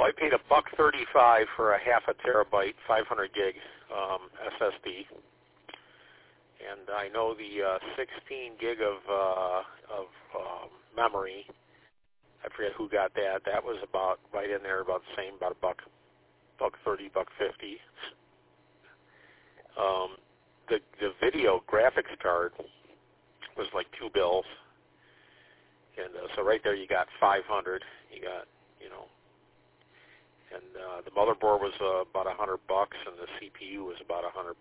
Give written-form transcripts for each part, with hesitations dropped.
Well, I paid $1.35 for a half a terabyte, 500 gig SSD, and I know the 16 gig of memory. I forget who got that. That was about right in there, about the same, about $1.30, $1.50. The video graphics card was like $2, and so right there you got 500. You got, and the motherboard was about $100, and the CPU was about $100.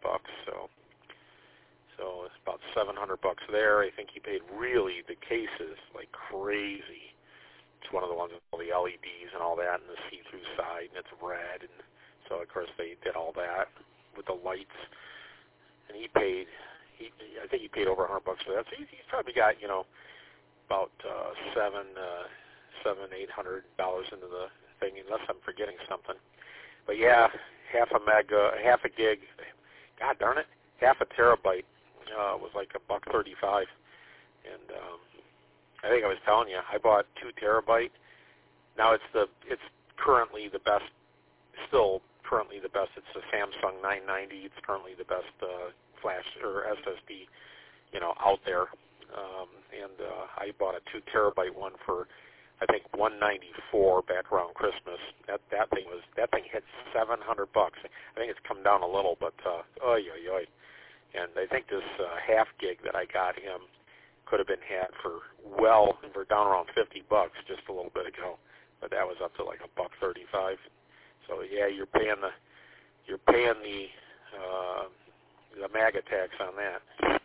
So it's about $700 there. I think he paid really the cases like crazy. It's one of the ones with all the LEDs and all that, and the see-through side, and it's red, and so of course they did all that with the lights. And I think he paid over $100 for that. So he's probably got about $700, $800 into the thing, unless I'm forgetting something. But yeah, half a gig. God darn it, half a terabyte was like $1.35, and I think I was telling you I bought 2 terabyte. Now it's currently the best. Still currently the best. It's the Samsung 990. It's currently the best flash or SSD, out there. And I bought a 2 terabyte one for I think $194 back around Christmas. That thing hit $700. I think it's come down a little, but oy. And I think this half gig that I got him could have been had for down around $50 just a little bit ago, but that was up to like $1.35. So yeah, you're paying the MAGA tax on that.